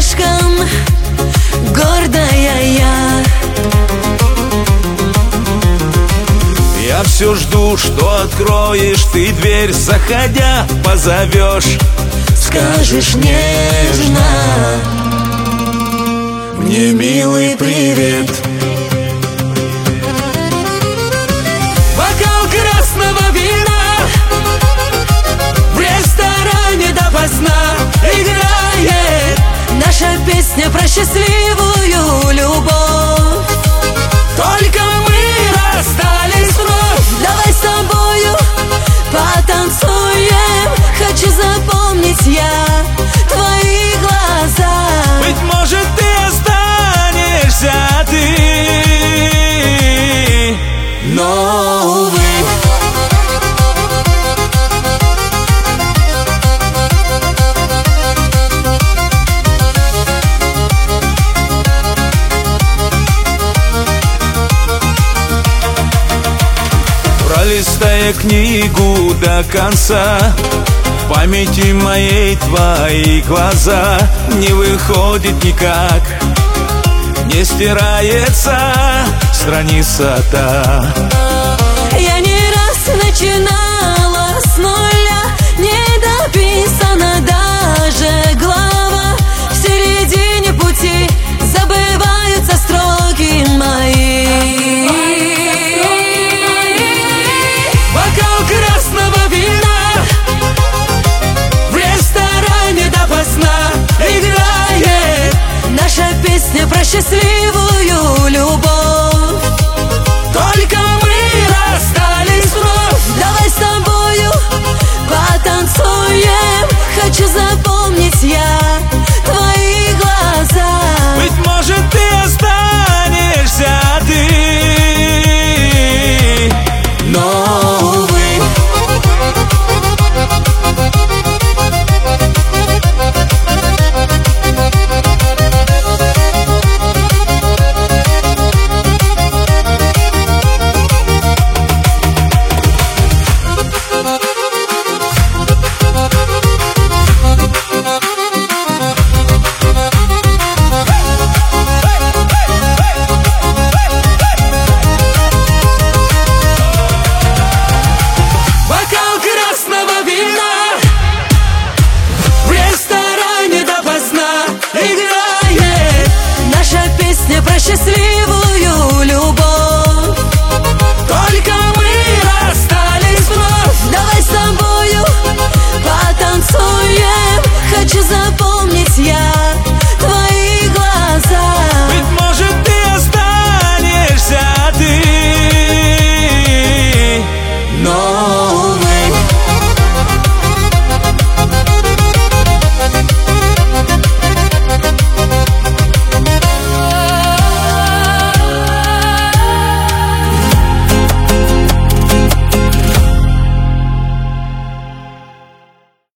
слишком гордая я. Я все жду, что откроешь ты дверь, заходя, позовешь, Скажешь нежно мне милый привет. бокал красного вина в ресторане допоздна играет наша песня про счастливую любовь. Только мы расстались вновь. Давай с тобою потанцуем. Хочу запомнить я твои глаза. Быть может, ты останешься, ты, но, увы, пролистая книгу до конца, в памяти моей твои глаза. Не выходит никак, не стирается страница та. я не раз начинала